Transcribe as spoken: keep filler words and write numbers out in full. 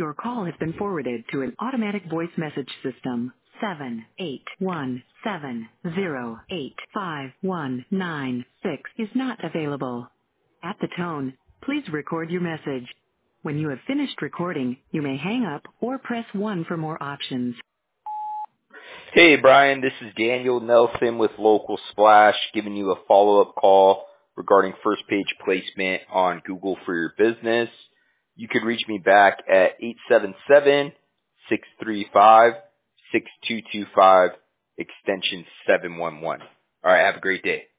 Your call has been forwarded to an automatic voice message system. seven eight one seven zero eight five one nine six is not available. At the tone, please record your message. When you have finished recording, you may hang up or press one for more options. Hey, Brian, this is Daniel Nelson with Local Splash giving you a follow-up call regarding first page placement on Google for your business. You can reach me back at eight seven seven, six three five, six two two five, extension seven one one. All right, have a great day.